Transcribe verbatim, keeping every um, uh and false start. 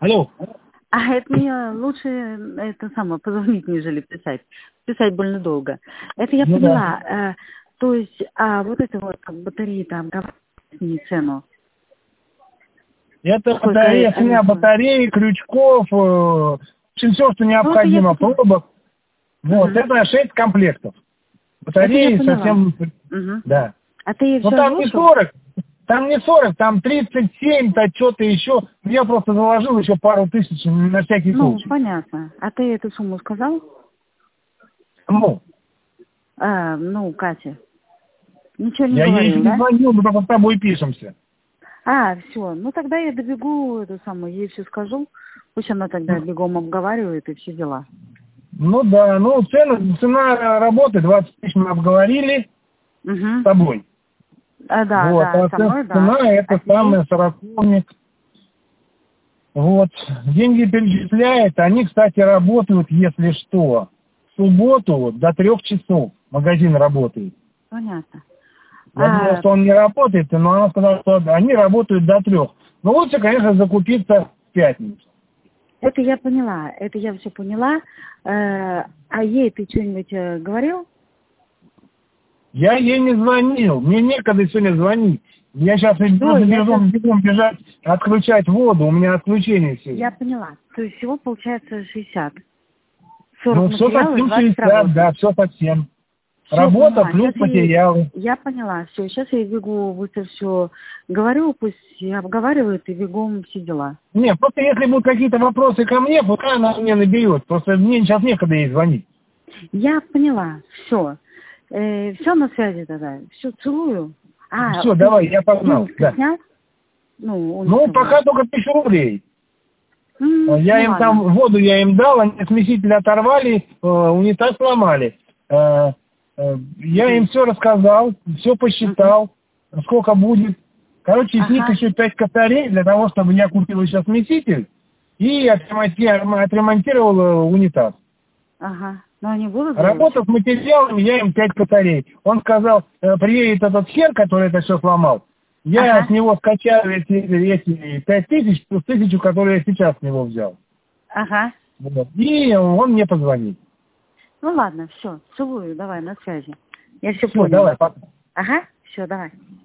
Алло. А это мне лучше это самое позвонить, нежели писать. Писать больно долго. Это я Ну, поняла. да. Э, то есть, а вот это вот как батареи там, не цену. Это Сколько батарея, они цена стоят? батареи, крючков, э, все, что Ну, это я необходимо, поняла. пробок. Вот, Угу. это шесть комплектов. Это я Батареи поняла. совсем, Угу. да. А ты Но все там не озвучил? сорок, там не сорок, там тридцать семь, то что-то еще. Я просто заложил еще пару тысяч на всякий Ну, случай. понятно. А ты эту сумму сказал? Ну, А, ну, Катя. Ничего не я ей еще говорил, не да? звонил, мы просто с тобой пишемся. А, все. Ну, тогда я добегу эту самую, ей все скажу. Пусть она тогда бегом обговаривает и все дела. Ну да, ну цена, цена работы двадцать тысяч мы обговорили с Угу. тобой. А, да, Вот, да, а со мной, цена да. А это с ней? самый сороковник. Вот, деньги перечисляет, они, кстати, работают, если что, в субботу вот, до трех часов магазин работает. Понятно. Я думал, А, что он не работает, но она сказала, что они работают до трех. Но лучше, конечно, закупиться в пятницу. это я поняла, это я все поняла. Э, а ей ты что-нибудь э, говорил? Я ей не звонил, мне некогда сегодня звонить. Я сейчас Все, нужно я сейчас... бегом, бегом бежать, отключать воду, у меня отключение Я сегодня. поняла. То есть всего получается шестьдесят. сорок Ну, все материалов и совсем двадцать шестьдесят, работы. да, все совсем. Все Работа поняла. плюс Сейчас я, материалы. я поняла. Все, сейчас я бегу, быстро все говорю, пусть обговаривает и бегом все дела. Не, просто если будут какие-то вопросы ко мне, пускай она мне наберет. Просто мне сейчас некогда ей звонить. Я поняла. Все. Э, все на связи тогда. Все, целую. А, Все, давай, ты я погнал. денег-то Да. снял? Ну, он Ну, сказал. пока только тысячу рублей. М, Я ну им ладно. там, воду я им дал, они смеситель оторвали, э, унитаз сломали. Э, э, я им Угу. все рассказал, все Угу. посчитал, сколько будет. Короче, из них Ага. еще пять косарей для того, чтобы я купил еще смеситель и отремонтировал, отремонтировал э, унитаз. Ага. Но они будут делать? Работа с материалами, я им пять батарей. Он сказал, э, приедет этот хер, который это все сломал, я с Ага. него скачаю эти, эти пять тысяч плюс тысячу, которые я сейчас с него взял. Ага. Вот. И он мне позвонит. Ну ладно, все. Целую. Давай, на связи. Я все Все, поняла. давай, пока. Ага. Все, давай.